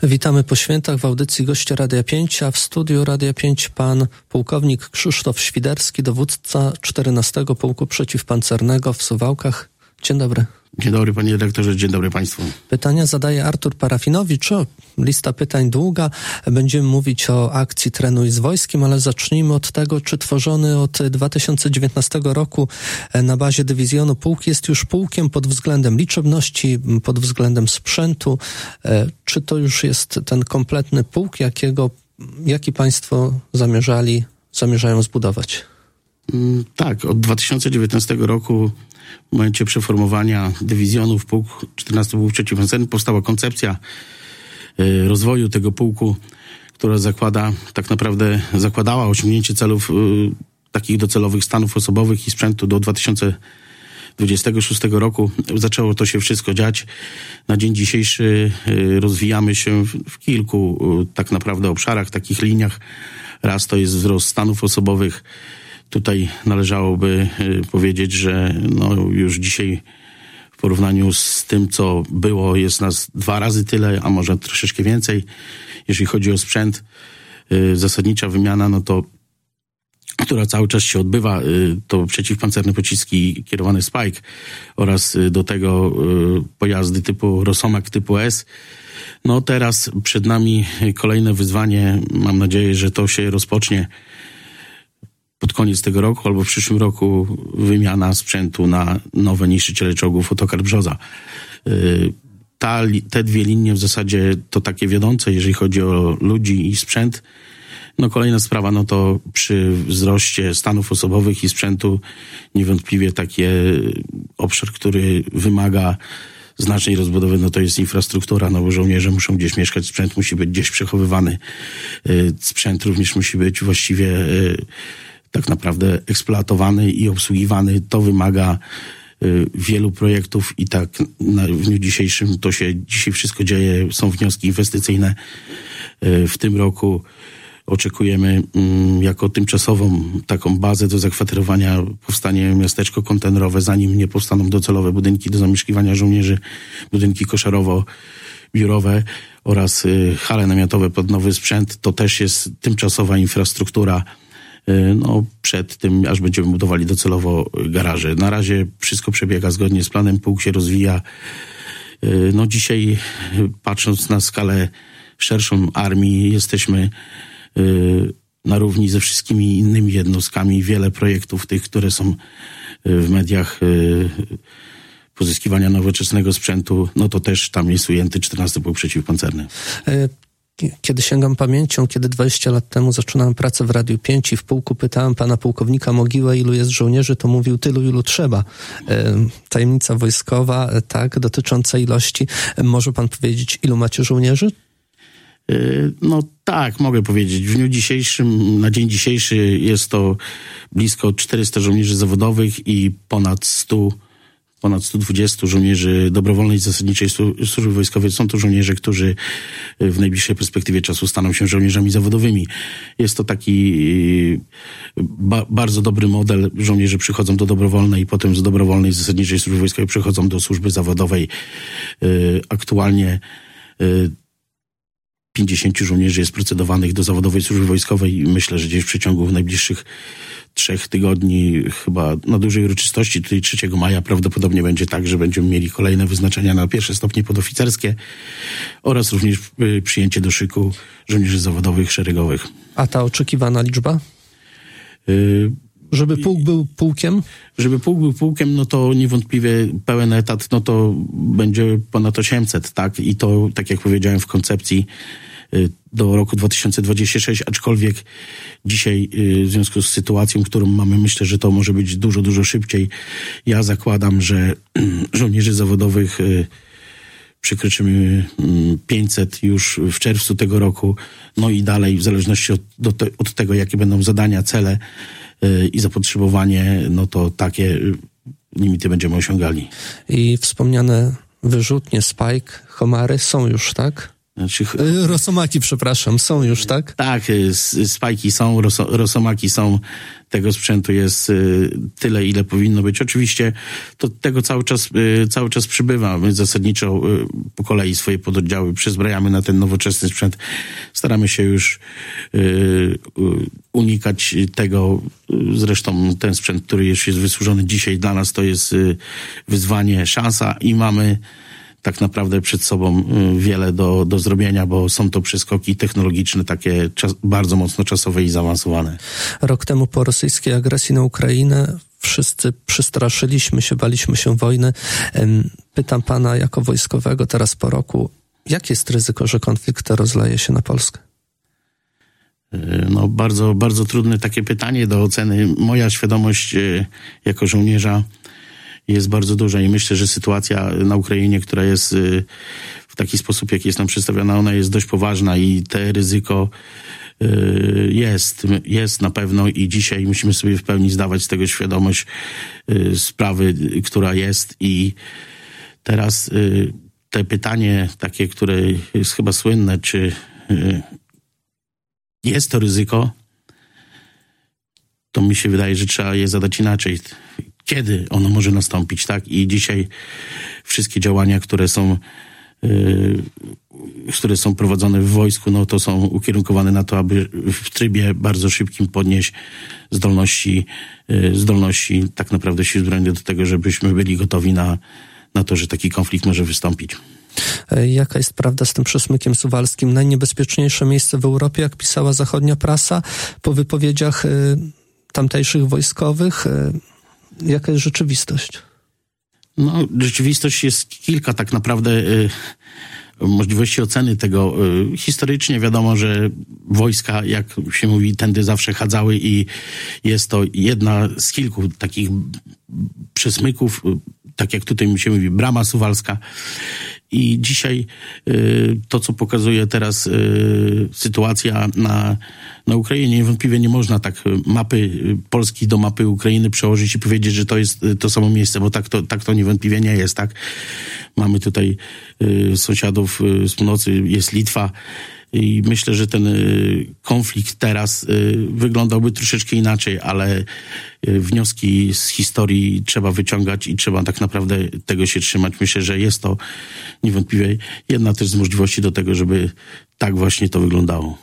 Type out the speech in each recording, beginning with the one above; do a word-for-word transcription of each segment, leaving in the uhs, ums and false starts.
Witamy po świętach w audycji Goście Radia pięć, a w studiu Radia pięć pan pułkownik Krzysztof Świderski, dowódca czternastego Pułku Przeciwpancernego w Suwałkach. Dzień dobry. Dzień dobry panie redaktorze, dzień dobry państwu. Pytania zadaje Artur Parafinowicz. O, lista pytań długa. Będziemy mówić o akcji Trenuj z wojskiem, ale zacznijmy od tego, czy tworzony od dwa tysiące dziewiętnastego roku na bazie dywizjonu pułk jest już pułkiem pod względem liczebności, pod względem sprzętu. Czy to już jest ten kompletny pułk, jakiego, jaki państwo zamierzali, zamierzają zbudować? Tak, od dwa tysiące dziewiętnastego roku w momencie przeformowania dywizjonu w pułk, czternasty Pułk Przeciwpancerny, powstała koncepcja y, rozwoju tego pułku, która zakłada, tak naprawdę zakładała osiągnięcie celów y, takich docelowych stanów osobowych i sprzętu do dwa tysiące dwudziestego szóstego roku. Zaczęło to się wszystko dziać. Na dzień dzisiejszy y, rozwijamy się w, w kilku y, tak naprawdę obszarach, takich liniach. Raz to jest wzrost stanów osobowych. Tutaj należałoby powiedzieć, że no już dzisiaj w porównaniu z tym, co było, jest nas dwa razy tyle, a może troszeczkę więcej. Jeśli chodzi o sprzęt, zasadnicza wymiana, no to, która cały czas się odbywa, to przeciwpancerne pociski kierowane Spike oraz do tego pojazdy typu Rosomak typu S. No teraz przed nami kolejne wyzwanie. Mam nadzieję, że to się rozpocznie pod koniec tego roku albo w przyszłym roku wymiana sprzętu na nowe niszczyciele czołgów Otokar Brzoza. Ta, te dwie linie w zasadzie to takie wiodące, jeżeli chodzi o ludzi i sprzęt. No kolejna sprawa, no to przy wzroście stanów osobowych i sprzętu niewątpliwie taki obszar, który wymaga znacznej rozbudowy, no to jest infrastruktura, no bo żołnierze muszą gdzieś mieszkać, sprzęt musi być gdzieś przechowywany. Sprzęt również musi być właściwie tak naprawdę eksploatowany i obsługiwany. To wymaga y, wielu projektów i tak na, w dniu dzisiejszym to się dzisiaj wszystko dzieje. Są wnioski inwestycyjne. Y, w tym roku oczekujemy y, jako tymczasową taką bazę do zakwaterowania powstanie miasteczko kontenerowe, zanim nie powstaną docelowe budynki do zamieszkiwania żołnierzy, budynki koszaro-biurowe oraz y, hale namiotowe pod nowy sprzęt. To też jest tymczasowa infrastruktura, no przed tym, aż będziemy budowali docelowo garaże. Na razie wszystko przebiega zgodnie z planem, pułk się rozwija. No dzisiaj, patrząc na skalę szerszą armii, jesteśmy na równi ze wszystkimi innymi jednostkami. Wiele projektów tych, które są w mediach pozyskiwania nowoczesnego sprzętu, no to też tam jest ujęty czternasty Pułk Przeciwpancerny. Kiedy sięgam pamięcią, kiedy dwadzieścia lat temu zaczynałem pracę w Radiu pięć i w pułku pytałem pana pułkownika Mogiłę, ilu jest żołnierzy, to mówił tylu, ilu trzeba. Tajemnica wojskowa, tak, dotycząca ilości. Może pan powiedzieć, ilu macie żołnierzy? No tak, mogę powiedzieć. W dniu dzisiejszym, na dzień dzisiejszy jest to blisko czterysta żołnierzy zawodowych i ponad sto ponad sto dwadzieścia żołnierzy dobrowolnej zasadniczej służby wojskowej. Są to żołnierze, którzy w najbliższej perspektywie czasu staną się żołnierzami zawodowymi. Jest to taki ba- bardzo dobry model. Żołnierze przychodzą do dobrowolnej i potem z dobrowolnej zasadniczej służby wojskowej przychodzą do służby zawodowej. Aktualnie pięćdziesięciu żołnierzy jest procedowanych do zawodowej służby wojskowej i myślę, że gdzieś w przeciągu najbliższych trzech tygodni, chyba na dużej uroczystości, tutaj trzeciego maja prawdopodobnie będzie tak, że będziemy mieli kolejne wyznaczenia na pierwsze stopnie podoficerskie oraz również przyjęcie do szyku żołnierzy zawodowych szeregowych. A ta oczekiwana liczba? Y- Żeby pułk był pułkiem? Żeby pułk był pułkiem, no to niewątpliwie pełen etat, no to będzie ponad osiemset, tak? I to, tak jak powiedziałem, w koncepcji do roku dwa tysiące dwudziestego szóstego, aczkolwiek dzisiaj w związku z sytuacją, którą mamy, myślę, że to może być dużo, dużo szybciej. Ja zakładam, że żołnierzy zawodowych przekroczymy pięćset już w czerwcu tego roku, no i dalej w zależności od, do te, od tego, jakie będą zadania, cele i zapotrzebowanie, no to takie limity będziemy osiągali. I wspomniane wyrzutnie, Spike, Homary są już, tak? Znaczy, Rosomaki, przepraszam, są już, tak? Tak, spajki są, roso, rosomaki są, tego sprzętu jest y, tyle, ile powinno być. Oczywiście to tego cały czas, y, cały czas przybywa. My zasadniczo y, po kolei swoje pododdziały przezbrajamy na ten nowoczesny sprzęt. Staramy się już y, y, unikać tego. Zresztą ten sprzęt, który już jest wysłużony dzisiaj dla nas, to jest y, wyzwanie, szansa i mamy tak naprawdę przed sobą wiele do, do zrobienia, bo są to przeskoki technologiczne, takie czas, bardzo mocno czasowe i zaawansowane. Rok temu po rosyjskiej agresji na Ukrainę wszyscy przestraszyliśmy się, baliśmy się wojny. Pytam pana jako wojskowego teraz po roku, jakie jest ryzyko, że konflikt rozleje się na Polskę? No bardzo, bardzo trudne takie pytanie do oceny. Moja świadomość jako żołnierza jest bardzo duża i myślę, że sytuacja na Ukrainie, która jest w taki sposób, jaki jest nam przedstawiona, ona jest dość poważna i te ryzyko jest, jest na pewno i dzisiaj musimy sobie w pełni zdawać z tego świadomość sprawy, która jest i teraz te pytanie takie, które jest chyba słynne, czy jest to ryzyko, to mi się wydaje, że trzeba je zadać inaczej. Kiedy ono może nastąpić, tak? I dzisiaj wszystkie działania, które są, yy, które są prowadzone w wojsku, no to są ukierunkowane na to, aby w trybie bardzo szybkim podnieść zdolności, yy, zdolności tak naprawdę sił zbrojnych do tego, żebyśmy byli gotowi na, na to, że taki konflikt może wystąpić. Jaka jest prawda z tym przesmykiem suwalskim? Najniebezpieczniejsze miejsce w Europie, jak pisała zachodnia prasa, po wypowiedziach yy, tamtejszych wojskowych. Yy, Jaka jest rzeczywistość? No, rzeczywistość jest kilka tak naprawdę y, możliwości oceny tego. Y, historycznie wiadomo, że wojska, jak się mówi, tędy zawsze chadzały i jest to jedna z kilku takich przesmyków, y, tak jak tutaj mi się mówi, brama suwalska. I dzisiaj y, to, co pokazuje teraz y, sytuacja na, na Ukrainie, niewątpliwie nie można tak mapy Polski do mapy Ukrainy przełożyć i powiedzieć, że to jest to samo miejsce, bo tak to, tak to niewątpliwie nie jest, tak? Mamy tutaj y, sąsiadów y, z północy, jest Litwa i myślę, że ten y, konflikt teraz y, wyglądałby troszeczkę inaczej, ale y, wnioski z historii trzeba wyciągać i trzeba tak naprawdę tego się trzymać. Myślę, że jest to niewątpliwie jedna też z możliwości do tego, żeby tak właśnie to wyglądało.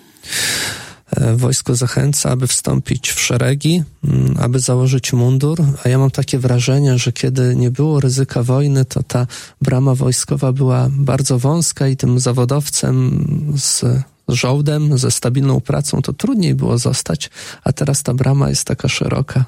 Wojsko zachęca, aby wstąpić w szeregi, aby założyć mundur, a ja mam takie wrażenie, że kiedy nie było ryzyka wojny, to ta brama wojskowa była bardzo wąska i tym zawodowcem z żołdem, ze stabilną pracą, to trudniej było zostać, a teraz ta brama jest taka szeroka.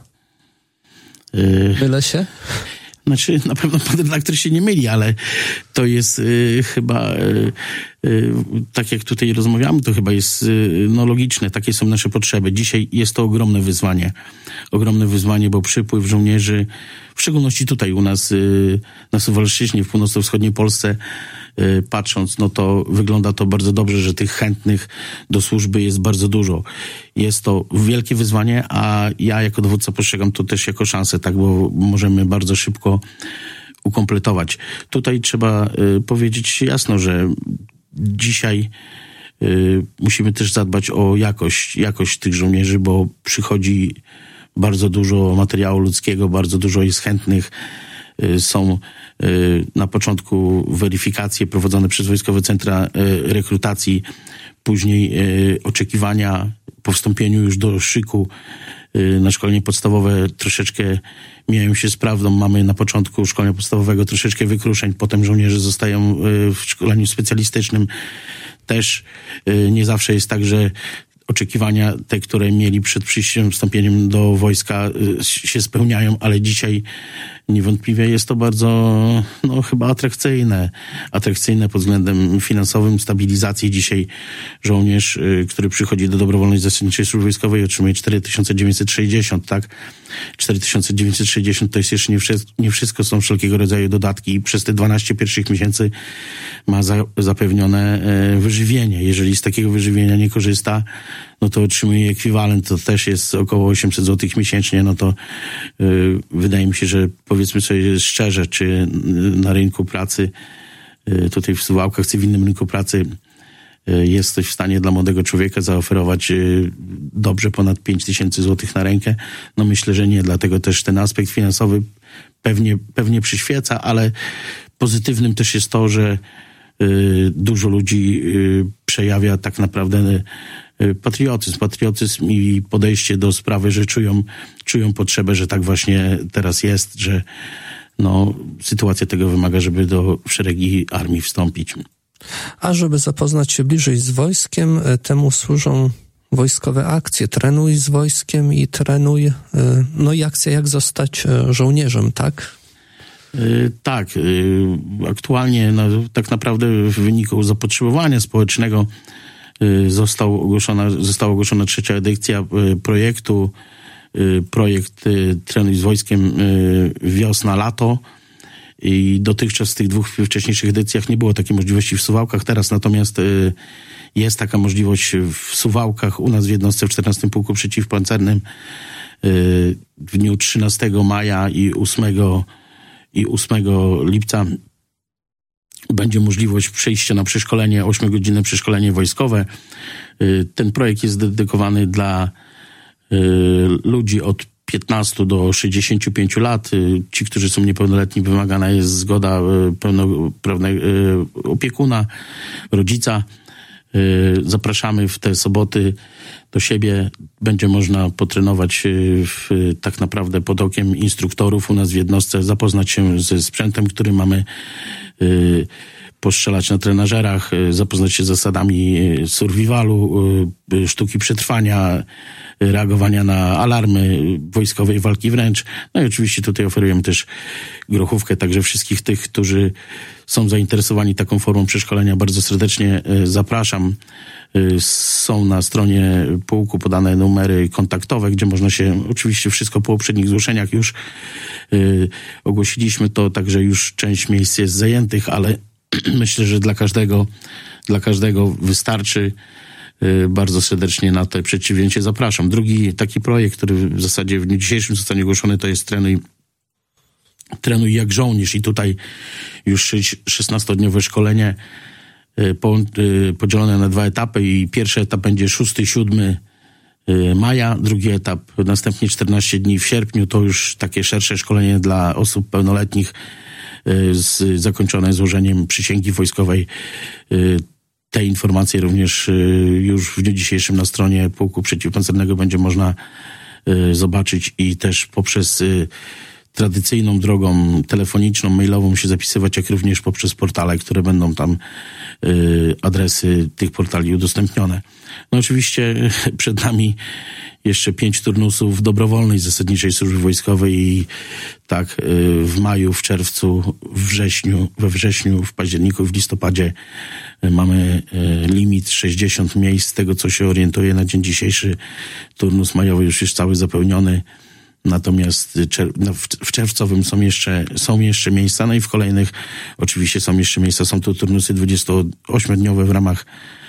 Mylę się? Znaczy, na pewno pan redaktor się nie myli, ale to jest y, chyba, y, y, tak jak tutaj rozmawiamy, to chyba jest y, no, logiczne. Takie są nasze potrzeby. Dzisiaj jest to ogromne wyzwanie. Ogromne wyzwanie, bo przypływ żołnierzy, w szczególności tutaj u nas y, na Suwalszczyźnie, w północno-wschodniej Polsce, y, patrząc, no to wygląda to bardzo dobrze, że tych chętnych do służby jest bardzo dużo. Jest to wielkie wyzwanie, a ja jako dowódca postrzegam to też jako szansę, tak, bo możemy bardzo szybko ukompletować. Tutaj trzeba y, powiedzieć jasno, że dzisiaj y, musimy też zadbać o jakość, jakość tych żołnierzy, bo przychodzi bardzo dużo materiału ludzkiego, bardzo dużo jest chętnych. Y, są y, na początku weryfikacje prowadzone przez Wojskowe Centra y, Rekrutacji, później y, oczekiwania po wstąpieniu już do szyku y, na szkolenie podstawowe troszeczkę mijają się z prawdą. Mamy na początku szkolenia podstawowego troszeczkę wykruszeń, potem żołnierze zostają y, w szkoleniu specjalistycznym. Też y, nie zawsze jest tak, że oczekiwania te, które mieli przed przyjściem, wstąpieniem do wojska y, się spełniają, ale dzisiaj niewątpliwie jest to bardzo, no chyba atrakcyjne. Atrakcyjne pod względem finansowym, stabilizacji. Dzisiaj żołnierz, y, który przychodzi do dobrowolnej zasadniczej służby wojskowej, otrzymuje cztery tysiące dziewięćset sześćdziesiąt, tak? cztery tysiące dziewięćset sześćdziesiąt to jest jeszcze nie, wszy- nie wszystko, są wszelkiego rodzaju dodatki i przez te dwanaście pierwszych miesięcy ma za- zapewnione e, wyżywienie. Jeżeli z takiego wyżywienia nie korzysta, no to otrzymuje ekwiwalent, to też jest około osiemset złotych miesięcznie, no to y, wydaje mi się, że powiedzmy sobie szczerze, czy na rynku pracy, y, tutaj w Suwałkach, cywilnym rynku pracy, jesteś w stanie dla młodego człowieka zaoferować dobrze ponad pięć tysięcy złotych na rękę. No myślę, że nie, dlatego też ten aspekt finansowy pewnie, pewnie przyświeca, ale pozytywnym też jest to, że dużo ludzi przejawia tak naprawdę patriotyzm, patriotyzm i podejście do sprawy, że czują, czują potrzebę, że tak właśnie teraz jest, że no, sytuacja tego wymaga, żeby do w szeregi armii wstąpić. A żeby zapoznać się bliżej z wojskiem, temu służą wojskowe akcje. Trenuj z wojskiem i trenuj, no i akcja jak zostać żołnierzem, tak? Yy, tak. Yy, aktualnie no, tak naprawdę w wyniku zapotrzebowania społecznego yy, został ogłoszona, została ogłoszona trzecia edycja yy, projektu, yy, projekt yy, Trenuj z wojskiem yy, wiosna-lato. I dotychczas w tych dwóch wcześniejszych edycjach nie było takiej możliwości w Suwałkach. Teraz natomiast y, jest taka możliwość w Suwałkach, u nas w jednostce w czternastym Pułku Przeciwpancernym y, w dniu trzynastego maja i ósmego, i ósmego lipca będzie możliwość przejścia na przeszkolenie, ośmiogodzinne przeszkolenie wojskowe. Y, ten projekt jest dedykowany dla y, ludzi od piętnastu do sześćdziesięciu pięciu lat. Ci, którzy są niepełnoletni, wymagana jest zgoda pełnoprawnego opiekuna, rodzica. Zapraszamy w te soboty do siebie. Będzie można potrenować w, tak naprawdę pod okiem instruktorów u nas w jednostce, zapoznać się ze sprzętem, który mamy, postrzelać na trenażerach, zapoznać się z zasadami survivalu, sztuki przetrwania, reagowania na alarmy wojskowej walki wręcz. No i oczywiście tutaj oferujemy też grochówkę, także wszystkich tych, którzy są zainteresowani taką formą przeszkolenia, bardzo serdecznie zapraszam. Są na stronie pułku podane numery kontaktowe, gdzie można się, oczywiście wszystko po poprzednich zgłoszeniach już yy, ogłosiliśmy to, także już część miejsc jest zajętych, ale myślę, że dla każdego, dla każdego wystarczy. Bardzo serdecznie na to przedsięwzięcie zapraszam. Drugi taki projekt, który w zasadzie w dniu dzisiejszym zostanie ogłoszony, to jest Trenuj, trenuj jak żołnierz. I tutaj już szesnastodniowe szkolenie podzielone na dwa etapy i pierwszy etap będzie szósty siódmy maja, drugi etap następnie czternaście dni w sierpniu. To już takie szersze szkolenie dla osób pełnoletnich z, zakończone złożeniem przysięgi wojskowej. Te informacje również już w dniu dzisiejszym na stronie Pułku Przeciwpancernego będzie można zobaczyć i też poprzez tradycyjną drogą telefoniczną, mailową się zapisywać, jak również poprzez portale, które będą tam adresy tych portali udostępnione. No oczywiście przed nami jeszcze pięć turnusów dobrowolnej zasadniczej służby wojskowej i tak w maju, w czerwcu, w wrześniu, we wrześniu, w październiku, w listopadzie mamy limit sześćdziesiąt miejsc. Z tego, co się orientuję na dzień dzisiejszy, turnus majowy już jest cały zapełniony. Natomiast no, w czerwcowym są jeszcze, są jeszcze miejsca, no i w kolejnych oczywiście są jeszcze miejsca. Są to turnusy dwudziestoośmiodniowe w ramach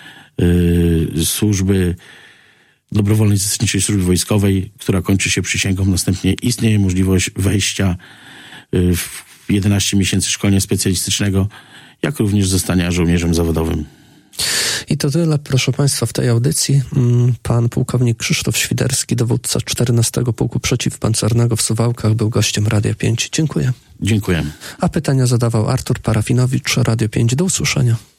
yy, służby dobrowolnej zasadniczej służby wojskowej, która kończy się przysięgą. Następnie istnieje możliwość wejścia yy, w jedenaście miesięcy szkolenia specjalistycznego, jak również zostania żołnierzem zawodowym. I to tyle, proszę Państwa, w tej audycji. Pan pułkownik Krzysztof Świderski, dowódca czternastego Pułku Przeciwpancernego w Suwałkach, był gościem Radia pięć. Dziękuję. Dziękuję. A pytania zadawał Artur Parafinowicz, Radio pięć. Do usłyszenia.